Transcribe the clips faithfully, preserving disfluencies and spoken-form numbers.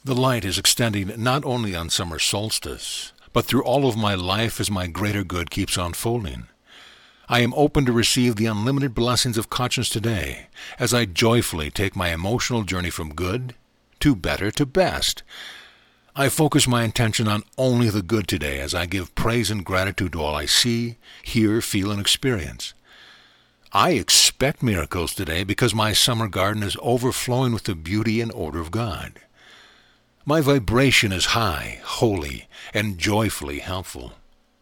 The light is extending not only on summer solstice, but through all of my life as my greater good keeps unfolding. I am open to receive the unlimited blessings of conscience today as I joyfully take my emotional journey from good to better to best. I focus my intention on only the good today as I give praise and gratitude to all I see, hear, feel, and experience. I expect miracles today because my summer garden is overflowing with the beauty and order of God. My vibration is high, holy, and joyfully helpful.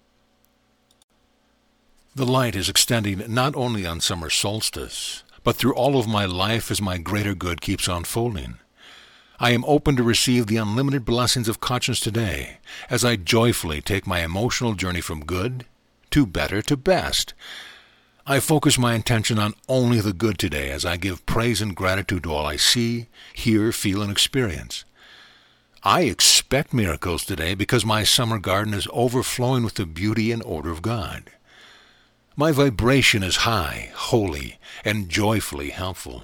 The light is extending not only on summer solstice, but through all of my life as my greater good keeps unfolding. I am open to receive the unlimited blessings of conscience today as I joyfully take my emotional journey from good to better to best. I focus my intention on only the good today as I give praise and gratitude to all I see, hear, feel, and experience. I expect miracles today because my summer garden is overflowing with the beauty and order of God. My vibration is high, holy, and joyfully helpful.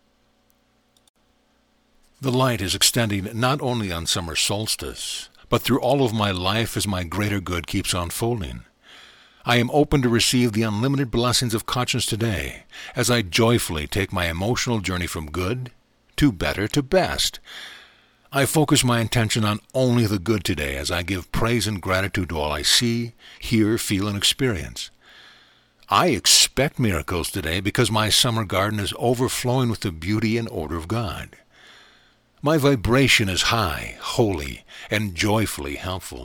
The light is extending not only on summer solstice, but through all of my life as my greater good keeps unfolding. I am open to receive the unlimited blessings of conscience today as I joyfully take my emotional journey from good to better to best. I focus my intention on only the good today as I give praise and gratitude to all I see, hear, feel, and experience. I expect miracles today because my summer garden is overflowing with the beauty and order of God. My vibration is high, holy, and joyfully helpful.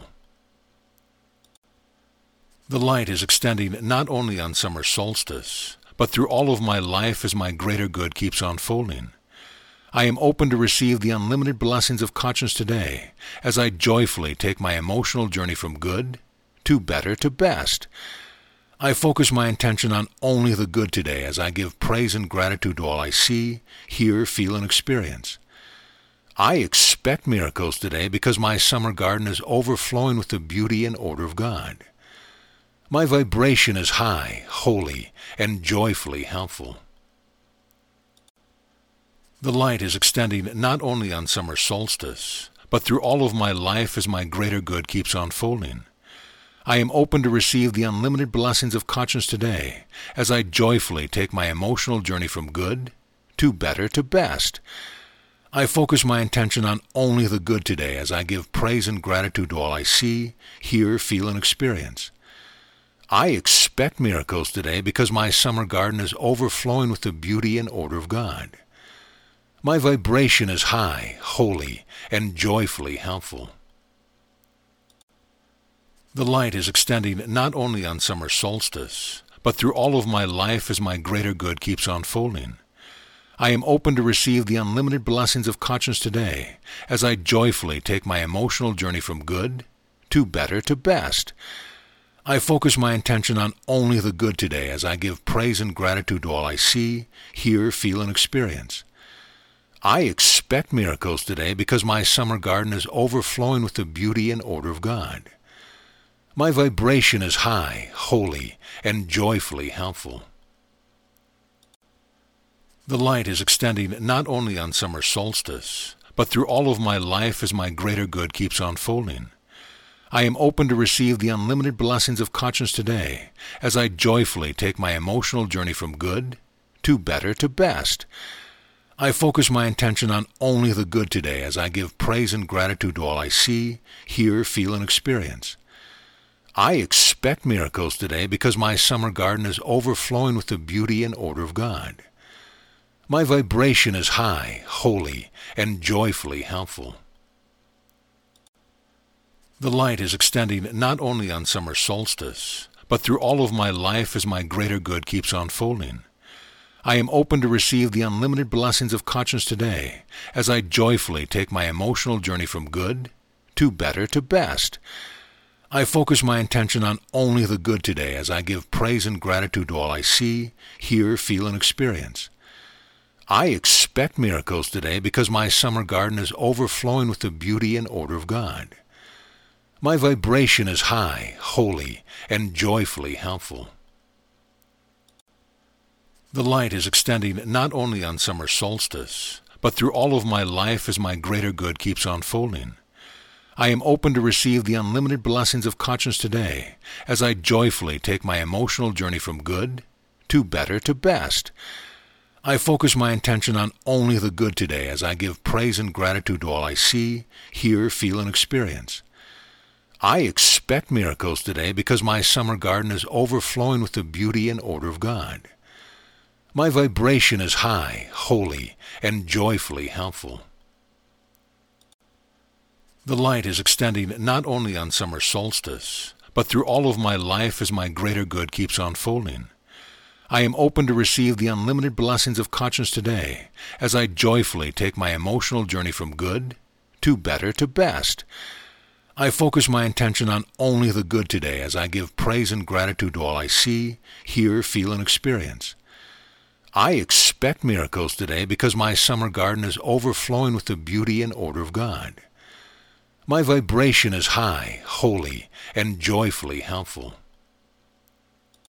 The light is extending not only on summer solstice, but through all of my life as my greater good keeps unfolding. I am open to receive the unlimited blessings of conscience today as I joyfully take my emotional journey from good to better to best. I focus my intention on only the good today as I give praise and gratitude to all I see, hear, feel, and experience. I expect miracles today because my summer garden is overflowing with the beauty and order of God. My vibration is high, holy, and joyfully helpful. The light is extending not only on summer solstice, but through all of my life as my greater good keeps unfolding. I am open to receive the unlimited blessings of conscience today as I joyfully take my emotional journey from good to better to best. I focus my intention on only the good today as I give praise and gratitude to all I see, hear, feel, and experience. I expect miracles today because my summer garden is overflowing with the beauty and order of God. My vibration is high, holy, and joyfully helpful. The light is extending not only on summer solstice, but through all of my life as my greater good keeps unfolding. I am open to receive the unlimited blessings of conscience today as I joyfully take my emotional journey from good to better to best. I focus my intention on only the good today as I give praise and gratitude to all I see, hear, feel, and experience. I expect miracles today because my summer garden is overflowing with the beauty and order of God. My vibration is high, holy, and joyfully helpful. The light is extending not only on summer solstice, but through all of my life as my greater good keeps unfolding. I am open to receive the unlimited blessings of conscience today as I joyfully take my emotional journey from good to better to best. I focus my intention on only the good today as I give praise and gratitude to all I see, hear, feel, and experience. I expect miracles today because my summer garden is overflowing with the beauty and order of God. My vibration is high, holy, and joyfully helpful. The light is extending not only on summer solstice, but through all of my life as my greater good keeps unfolding. I am open to receive the unlimited blessings of conscience today as I joyfully take my emotional journey from good to better to best. I focus my intention on only the good today as I give praise and gratitude to all I see, hear, feel, and experience. I expect miracles today because my summer garden is overflowing with the beauty and order of God. My vibration is high, holy, and joyfully helpful. The light is extending not only on summer solstice, but through all of my life as my greater good keeps unfolding. I am open to receive the unlimited blessings of conscience today as I joyfully take my emotional journey from good to better to best. I focus my intention on only the good today as I give praise and gratitude to all I see, hear, feel, and experience. I expect miracles today because my summer garden is overflowing with the beauty and order of God. My vibration is high, holy, and joyfully helpful. The light is extending not only on summer solstice, but through all of my life as my greater good keeps unfolding. I am open to receive the unlimited blessings of conscience today as I joyfully take my emotional journey from good to better to best. I focus my intention on only the good today as I give praise and gratitude to all I see, hear, feel, and experience. I expect miracles today because my summer garden is overflowing with the beauty and order of God. My vibration is high, holy, and joyfully helpful.